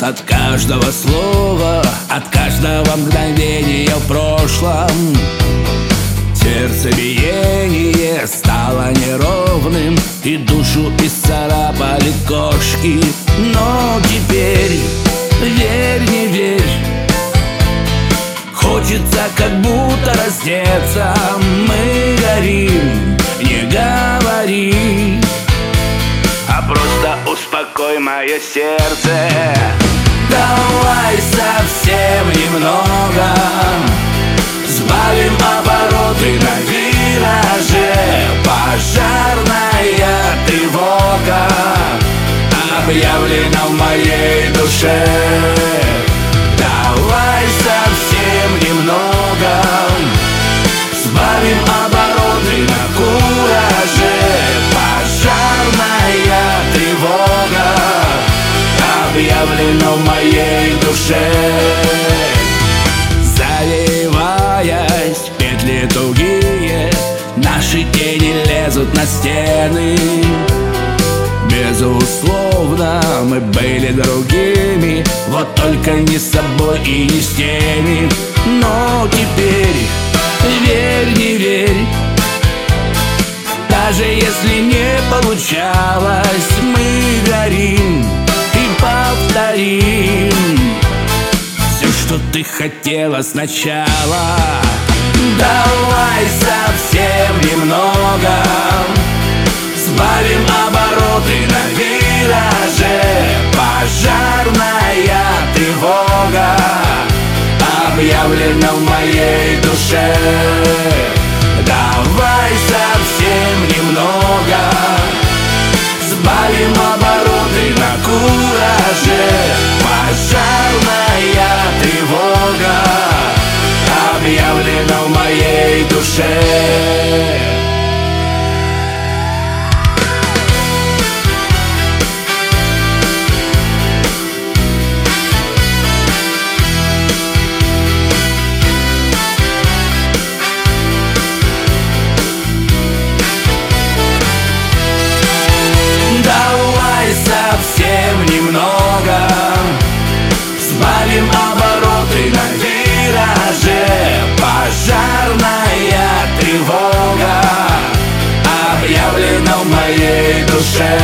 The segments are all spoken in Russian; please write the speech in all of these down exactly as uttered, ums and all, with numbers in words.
от каждого слова, от каждого мгновения в прошлом. Сердцебиение стало неровным, и душу исцарапали кошки. Но теперь, верь, не верь, хочется как будто раздеться. Мы горим, не говори, а просто успокой мое сердце. Давай совсем немного сбавим обороты на вираже. Пожарная тревога объявлена в моей душе. Давай совсем немного сбавим обороты на кураже. Пожарная тревога объявлена в моей душе. Завиваясь, петли тугие, наши тени лезут на стены. Безусловно, мы были другими, вот только не с собой и не с теми. Но теперь, верь, не верь, даже если не получалось, мы горим и повторим все, что ты хотела сначала. Давай совсем немного сбавим обороты на вираже. Пожарная тревога объявлена в моей душе. Давай совсем немного сбавим обороты на кураже. Пожарная тревога объявлена в моей душе. Совсем немного сбавим обороты на вираже. Пожарная тревога объявлена в моей душе.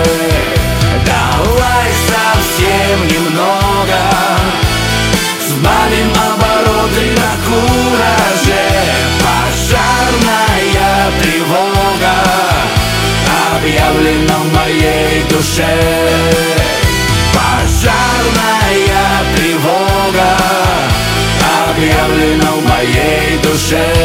Давай совсем немного сбавим обороты на кураже. Пожарная тревога объявлена в моей душе. Пожарная тревога объявлена в моей душе.